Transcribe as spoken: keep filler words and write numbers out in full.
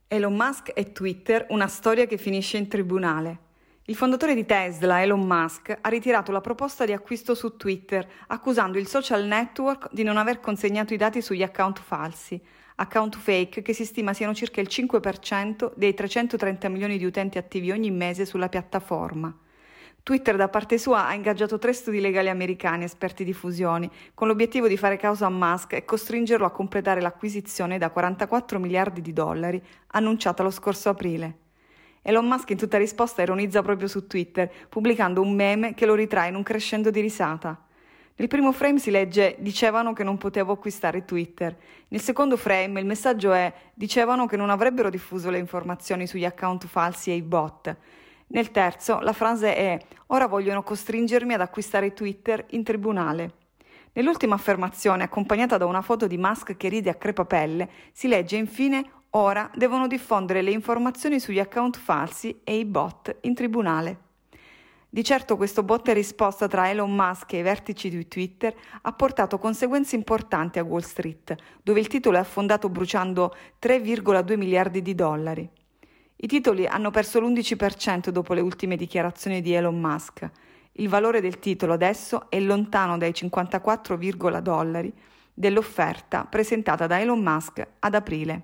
Elon Musk e Twitter, una storia che finisce in tribunale. Il fondatore di Tesla, Elon Musk, ha ritirato la proposta di acquisto su Twitter, accusando il social network di non aver consegnato i dati sugli account falsi, account fake che si stima siano circa il cinque per cento dei trecentotrenta milioni di utenti attivi ogni mese sulla piattaforma. Twitter da parte sua ha ingaggiato tre studi legali americani esperti di fusioni, con l'obiettivo di fare causa a Musk e costringerlo a completare l'acquisizione da quarantaquattro miliardi di dollari annunciata lo scorso aprile. Elon Musk in tutta risposta ironizza proprio su Twitter, pubblicando un meme che lo ritrae in un crescendo di risata. Nel primo frame si legge «Dicevano che non potevo acquistare Twitter». Nel secondo frame il messaggio è «Dicevano che non avrebbero diffuso le informazioni sugli account falsi e i bot». Nel terzo la frase è «Ora vogliono costringermi ad acquistare Twitter in tribunale». Nell'ultima affermazione, accompagnata da una foto di Musk che ride a crepapelle, si legge infine «Ora devono diffondere le informazioni sugli account falsi e i bot in tribunale». Di certo questo botta e risposta tra Elon Musk e i vertici di Twitter ha portato conseguenze importanti a Wall Street, dove il titolo è affondato bruciando tre virgola due miliardi di dollari. I titoli hanno perso l'undici per cento dopo le ultime dichiarazioni di Elon Musk. Il valore del titolo adesso è lontano dai cinquantaquattro virgola dollari dell'offerta presentata da Elon Musk ad aprile.